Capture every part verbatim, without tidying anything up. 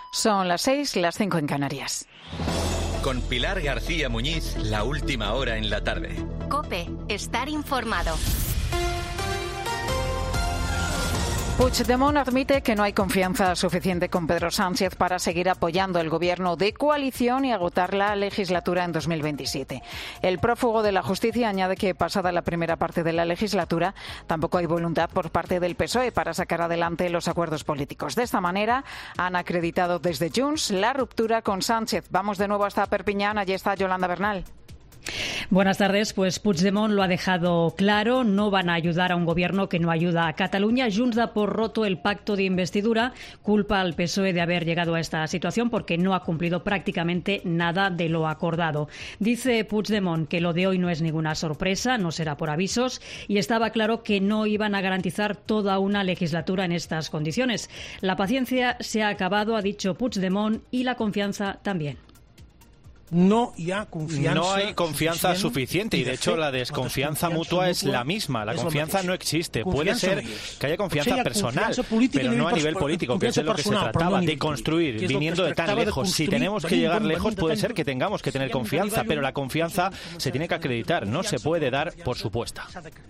Son las seis, las cinco en Canarias. Con Pilar García Muñiz, la última hora en la tarde. COPE, estar informado. Puigdemont admite que no hay confianza suficiente con Pedro Sánchez para seguir apoyando el gobierno de coalición y agotar la legislatura en dos mil veintisiete. El prófugo de la justicia añade que, pasada la primera parte de la legislatura, tampoco hay voluntad por parte del P S O E para sacar adelante los acuerdos políticos. De esta manera, han acreditado desde Junts la ruptura con Sánchez. Vamos de nuevo hasta Perpiñán. Allí está Yolanda Bernal. Buenas tardes. Pues Puigdemont lo ha dejado claro. No van a ayudar a un gobierno que no ayuda a Cataluña. Junts da por roto el pacto de investidura. Culpa al P S O E de haber llegado a esta situación porque no ha cumplido prácticamente nada de lo acordado. Dice Puigdemont que lo de hoy no es ninguna sorpresa, no será por avisos, y estaba claro que no iban a garantizar toda una legislatura en estas condiciones. La paciencia se ha acabado, ha dicho Puigdemont, y la confianza también. No, ya confianza no hay confianza suficiente y de hecho la desconfianza mutua es la misma. La confianza no existe. Puede ser que haya confianza personal, pero no a nivel político, que es de lo que se trataba, de construir, viniendo de tan lejos. Si tenemos que llegar lejos, puede ser que tengamos que tener confianza, pero la confianza se tiene que acreditar, no se puede dar por supuesta.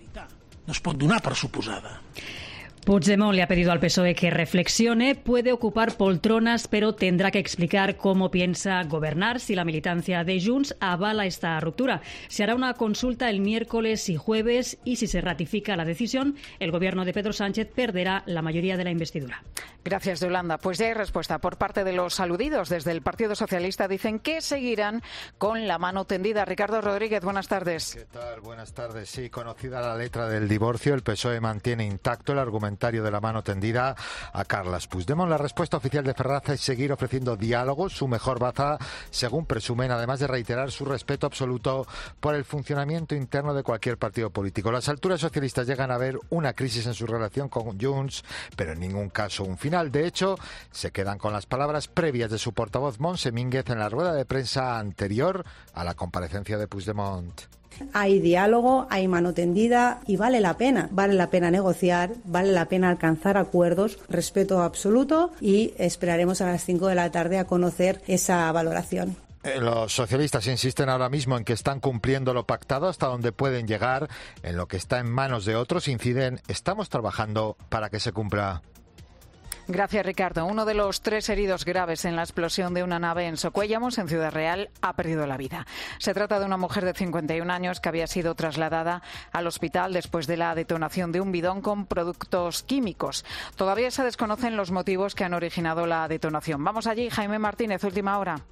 No es pot donar per suposada. Puigdemont le ha pedido al P S O E que reflexione. Puede ocupar poltronas, pero tendrá que explicar cómo piensa gobernar si la militancia de Junts avala esta ruptura. Se hará una consulta el miércoles y jueves y si se ratifica la decisión, el gobierno de Pedro Sánchez perderá la mayoría de la investidura. Gracias, Yolanda. Pues ya hay respuesta por parte de los aludidos. Desde el Partido Socialista dicen que seguirán con la mano tendida. Ricardo Rodríguez, buenas tardes. ¿Qué tal? Buenas tardes. Sí, conocida la letra del divorcio, el P S O E mantiene intacto el argumento de la mano tendida a Carles Puigdemont. La respuesta oficial de Ferraz es seguir ofreciendo diálogo, su mejor baza, según presumen, además de reiterar su respeto absoluto por el funcionamiento interno de cualquier partido político. Las alturas socialistas llegan a ver una crisis en su relación con Junts, pero en ningún caso un final. De hecho, se quedan con las palabras previas de su portavoz Montse Mínguez en la rueda de prensa anterior a la comparecencia de Puigdemont. Hay diálogo, hay mano tendida y vale la pena, vale la pena negociar, vale la pena alcanzar acuerdos, respeto absoluto y esperaremos a las cinco de la tarde a conocer esa valoración. Los socialistas insisten ahora mismo en que están cumpliendo lo pactado hasta donde pueden llegar, en lo que está en manos de otros inciden, estamos trabajando para que se cumpla. Gracias, Ricardo. Uno de los tres heridos graves en la explosión de una nave en Socuéllamos, en Ciudad Real, ha perdido la vida. Se trata de una mujer de cincuenta y un años que había sido trasladada al hospital después de la detonación de un bidón con productos químicos. Todavía se desconocen los motivos que han originado la detonación. Vamos allí, Jaime Martínez, última hora.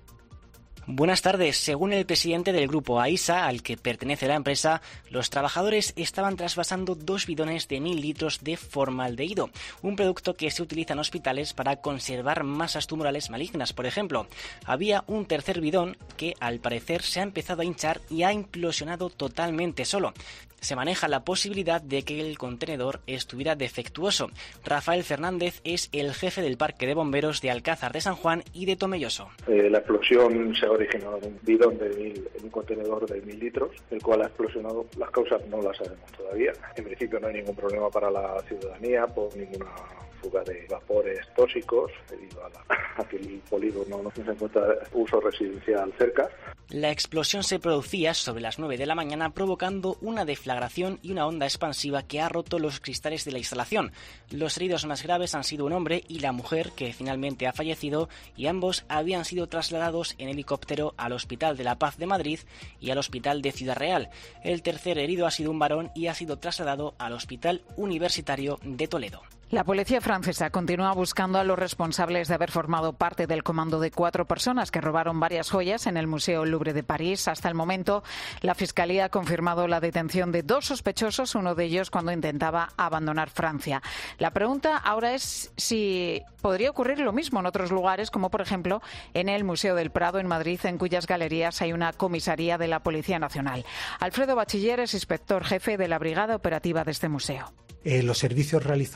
Buenas tardes. Según el presidente del grupo AISA, al que pertenece la empresa, los trabajadores estaban trasvasando dos bidones de mil litros de formaldehído, un producto que se utiliza en hospitales para conservar masas tumorales malignas, por ejemplo. Había un tercer bidón que, al parecer, se ha empezado a hinchar y ha implosionado totalmente solo. Se maneja la posibilidad de que el contenedor estuviera defectuoso. Rafael Fernández es el jefe del Parque de Bomberos de Alcázar de San Juan y de Tomelloso. Eh, la explosión se ha originado en un bidón de mil, en un contenedor de mil litros, el cual ha explosionado. Las causas no las sabemos todavía. En principio no hay ningún problema para la ciudadanía por ninguna fuga de vapores tóxicos debido a, la, a que el polígono no se encuentra uso residencial cerca. La explosión se producía sobre las nueve de la mañana, provocando una deflagración y una onda expansiva que ha roto los cristales de la instalación. Los heridos más graves han sido un hombre y la mujer, que finalmente ha fallecido, y ambos habían sido trasladados en helicóptero al Hospital de la Paz de Madrid y al Hospital de Ciudad Real. El tercer herido ha sido un varón y ha sido trasladado al Hospital Universitario de Toledo. La policía francesa continúa buscando a los responsables de haber formado parte del comando de cuatro personas que robaron varias joyas en el Museo Louvre de París. Hasta el momento, la Fiscalía ha confirmado la detención de dos sospechosos, uno de ellos cuando intentaba abandonar Francia. La pregunta ahora es si podría ocurrir lo mismo en otros lugares, como por ejemplo en el Museo del Prado en Madrid, en cuyas galerías hay una comisaría de la Policía Nacional. Alfredo Bachiller es inspector jefe de la Brigada Operativa de este museo. Eh, los servicios realizados por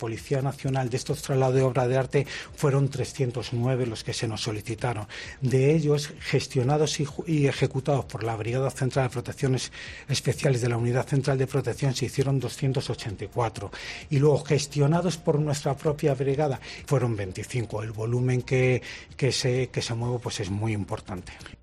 Policía Nacional de estos traslados de obra de arte fueron trescientos nueve los que se nos solicitaron. De ellos, gestionados y, y ejecutados por la Brigada Central de Protecciones Especiales de la Unidad Central de Protección, se hicieron doscientos ochenta y cuatro. Y luego, gestionados por nuestra propia brigada, fueron veinticinco. El volumen que, que, se, que se mueve pues es muy importante.